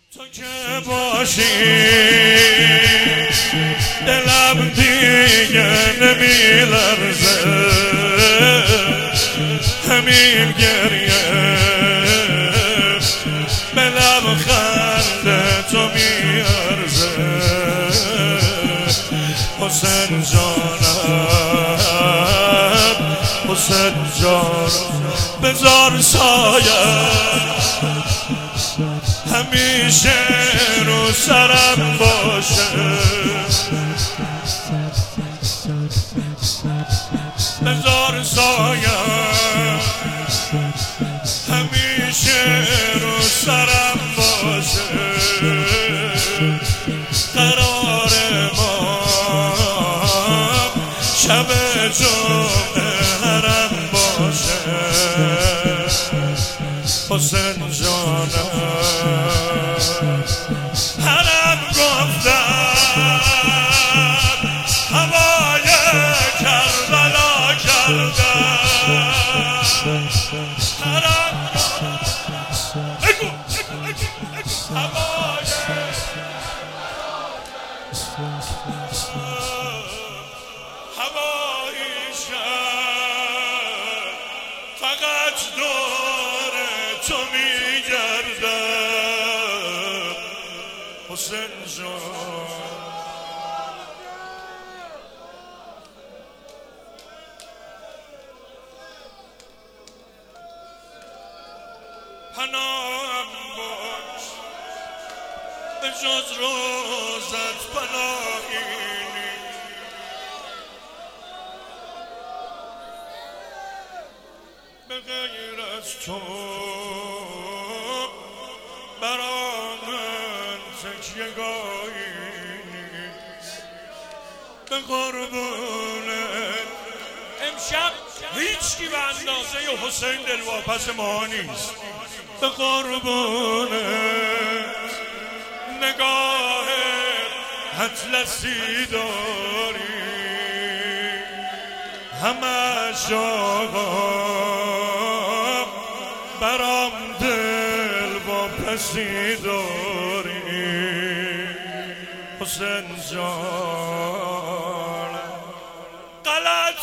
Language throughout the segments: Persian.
تو که باشی دلم دیگه نمیلرزه، همین گریه به لبخند تو میارزه. حسین جانم، حسین جانم، بذار سایه همیشه رو سرم باشه. بذار سایه همیشه رو سرم باشه. قرار ما شب جمعه حرم باشه. حسین جانم حرم گفتن هوای کربلا کردن. حرم هوای هوایی شد فقط دور تو میگردم. حسین جان پناهم باش، به جز روزت پناهی نیست. به غیر از تو برام تکیه‌گاهی نیست. به قربونت امشب هیچکی به اندازه حسین دلواپس ما نیست. به قربونت نگاه اطلسی داری، همش آقا برام دلواپسی داری. حسین جان غلط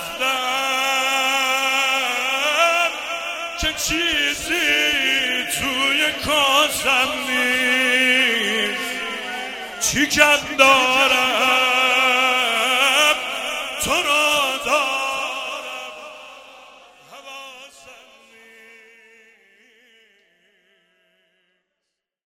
گفتم که چیزی توی کاسم نیست. چی کم دارم